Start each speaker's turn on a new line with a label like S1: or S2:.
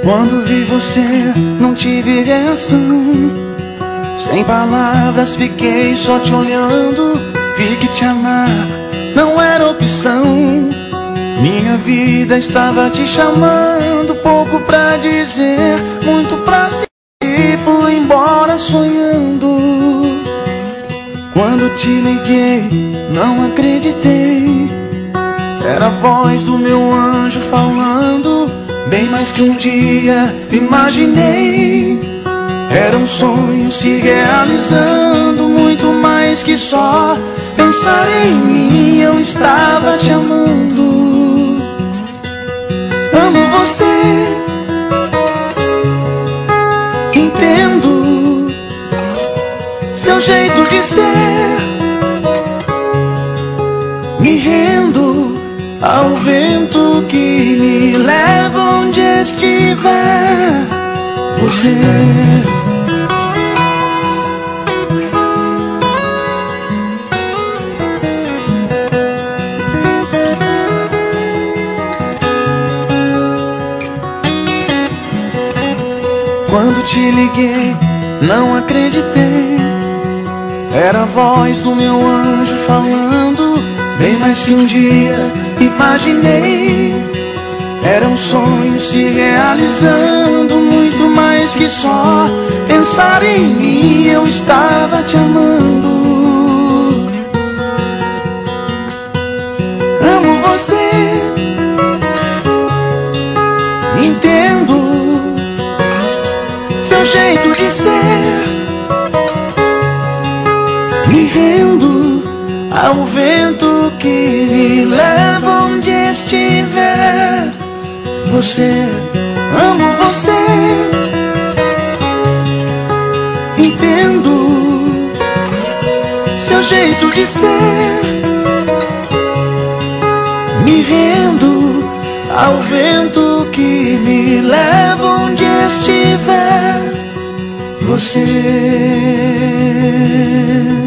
S1: Quando vi você, não tive reação. Sem palavras fiquei só te olhando. Vi que te amar não era opção. Minha vida estava te chamando. Pouco pra dizer, muito pra sentir. Fui embora sonhando. Quando te liguei, não acreditei. Era a voz do meu anjo falando. Bem mais que um dia imaginei. Era um sonho se realizando. Muito mais que só pensar em mim. Eu estava te amando. Amo você, entendo seu jeito de ser. Me rendo ao vento que me leva onde estiver você. Quando te liguei, não acreditei. Era a voz do meu anjo falando. Bem mais que um dia imaginei. Era um sonho se realizando. Muito mais que só pensar em mim. Eu estava te amando. Amo você, entendo seu jeito de ser. Me rendo ao vento que me leva onde estiver você. Amo você, entendo seu jeito de ser. Me rendo ao vento que me leva onde estiver você.